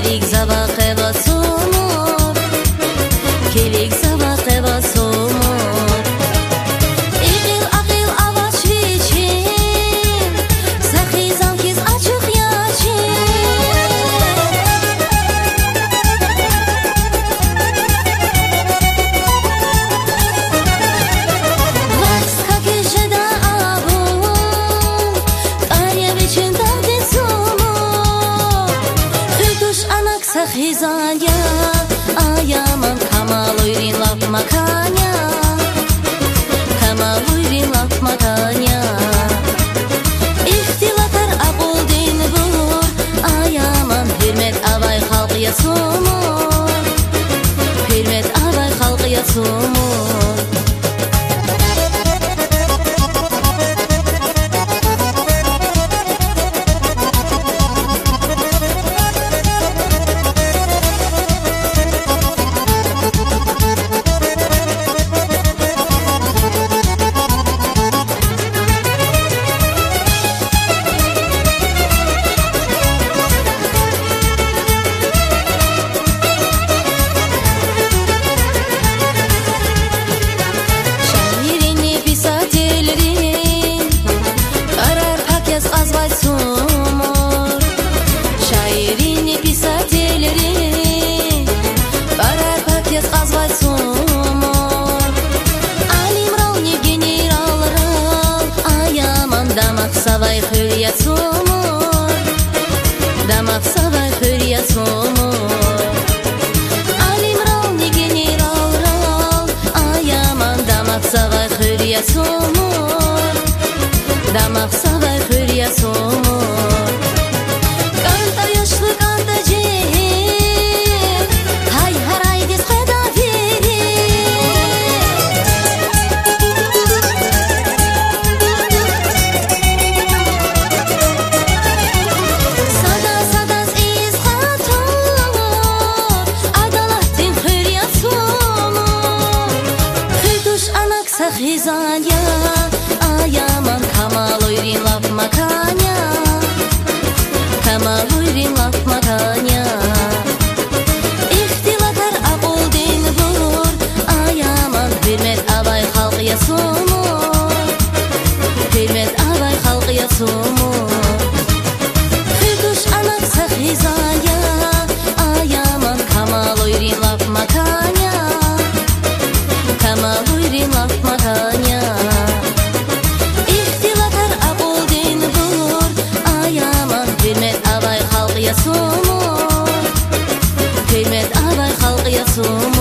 келик завақе ва сумор, келик завақе ва сумор. Иғил ағил аваз швичим, сахизам киз ачуқ яшим. Вакс как ижеда абун, арья вечен дардин сумор. Хитуш анак сахизанья, ayaman kamaluyrin laf makanya, kamaluyrin laf makanya. İhtilatar aqul din bulur, ayaman hürmet avay xalqiya sumur, hürmet avay xalqiya sumur. Savay hürriyet sumur, damak savay hürriyet sumur. Alim ral general ral, ayaman damak savay hürriyet sumur, damak savay hürriyet sumur. Kanta yaşlı kanta cehil, hay haray diz qeda veri. Sahizanya, ayaman kamaluyrin laf makanya, kamaluyrin laf makanya. İhtilatar aqul din bulur, ayaman hürmet avay xalqiya sumur, hürmet avay xalqiya sumur. Hütuş anak sahizanya, ayaman kamaluyrin laf makanya, kamaluyrin laf makanya. İhtilatar aqul din bulur, ayaman hürmet avay xalqiya sumur, hürmet avay xalqiya sumur.